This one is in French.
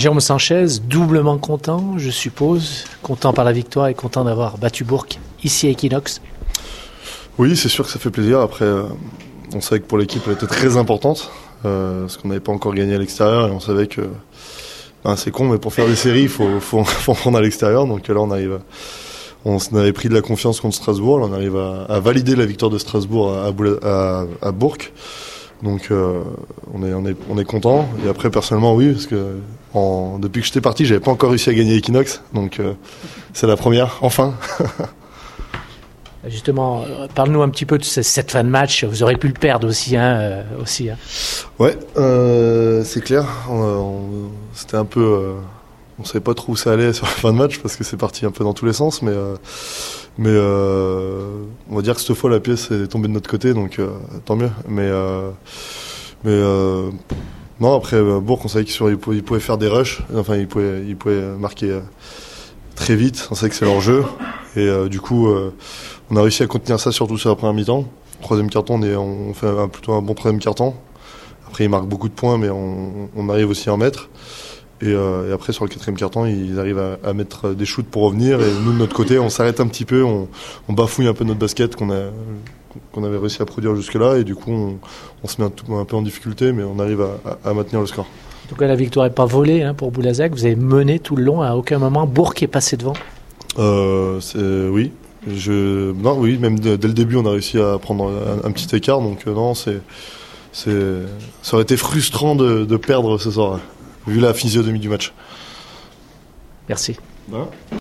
Jérôme Sanchez, doublement content, je suppose, content par la victoire et content d'avoir battu Bourg ici à Equinox. Oui, c'est sûr que ça fait plaisir. Après, on savait que pour l'équipe, elle était très importante, parce qu'on n'avait pas encore gagné à l'extérieur, et on savait que c'est con, mais pour faire des séries, il faut prendre à l'extérieur. Donc là, on avait pris de la confiance contre Strasbourg, là, on arrive à valider la victoire de Strasbourg à Bourg. Donc on est content. Et après, personnellement, oui, parce que depuis que j'étais parti, j'avais pas encore réussi à gagner Equinox, donc c'est la première, enfin. Justement, parle-nous un petit peu de cette fin de match. Vous aurez pu le perdre aussi. Ouais, c'est clair. C'était un peu... on savait pas trop où ça allait sur la fin de match parce que c'est parti un peu dans tous les sens. Mais on va dire que cette fois, la pièce est tombée de notre côté, donc tant mieux. Non, après, Bourg, on savait qu'il pouvait faire des rushs. Enfin, il pouvait marquer très vite. On savait que c'est leur jeu. Et du coup... on a réussi à contenir ça, surtout sur la première mi-temps. Troisième quart-temps, on fait plutôt un bon troisième quart-temps. Après, ils marquent beaucoup de points, mais on arrive aussi à en mettre. Et après, sur le quatrième quart-temps, ils arrivent à mettre des shoots pour revenir. Et nous, de notre côté, on s'arrête un petit peu, on bafouille un peu notre basket qu'on avait réussi à produire jusque-là. Et du coup, on se met un peu en difficulté, mais on arrive à maintenir le score. En tout cas, la victoire n'est pas volée pour Boulazac. Vous avez mené tout le long. À aucun moment, Bourg est passé devant. Oui. Oui, même dès le début, on a réussi à prendre un petit écart. Donc non, ça aurait été frustrant de perdre ce soir, vu la physionomie du match. Merci. Ouais.